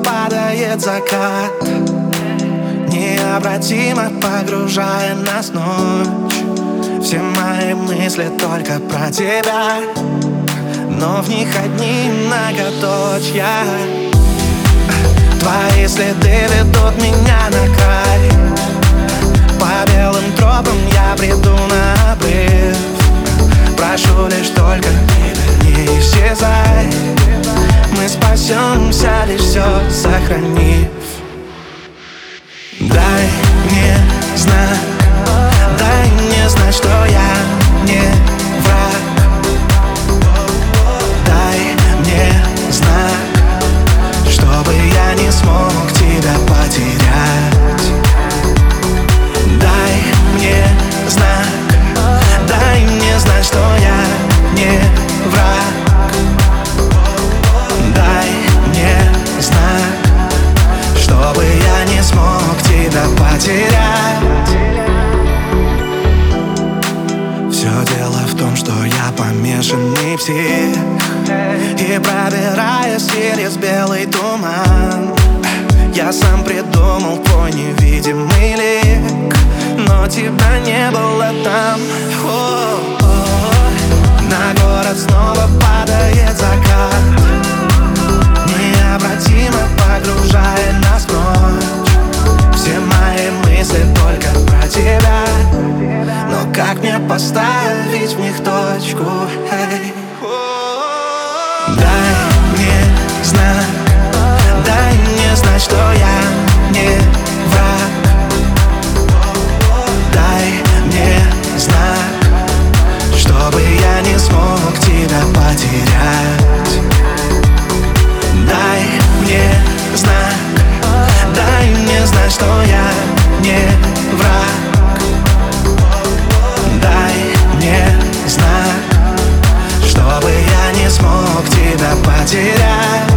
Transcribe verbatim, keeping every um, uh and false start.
падает закат, необратимо погружая нас в ночь. Все мои мысли только про тебя, но в них одни многоточья. Твои следы ведут меня на край, по белым тропам я приду на обрыв. Прошу лишь только, не исчезай, мы спасемся, лишь все сохранив. Дай мне знак, дай мне знать, что я не враг. Дай мне знак, чтобы я не смог тебя потерять. Дай мне знак, дай мне знать, что я не враг. Дай мне знак, чтобы я не смог тебя потерять. Все дело в том, что я помешанный псих, и пробираясь через белый туман, я сам придумал твой невидимый лик, но тебя не было там. О-о-о. На город снова падает закат, необратимо погружая нас в ночь. Все мои мысли только про тебя, но как мне поставить в них точку? Hey. Дай мне знак, дай мне знать, что я не враг. Дай мне знак, чтобы я не смог тебя потерять. Дай мне знак, дай мне знать, что я не враг. Дай мне знак, чтобы я не смог тебя потерять.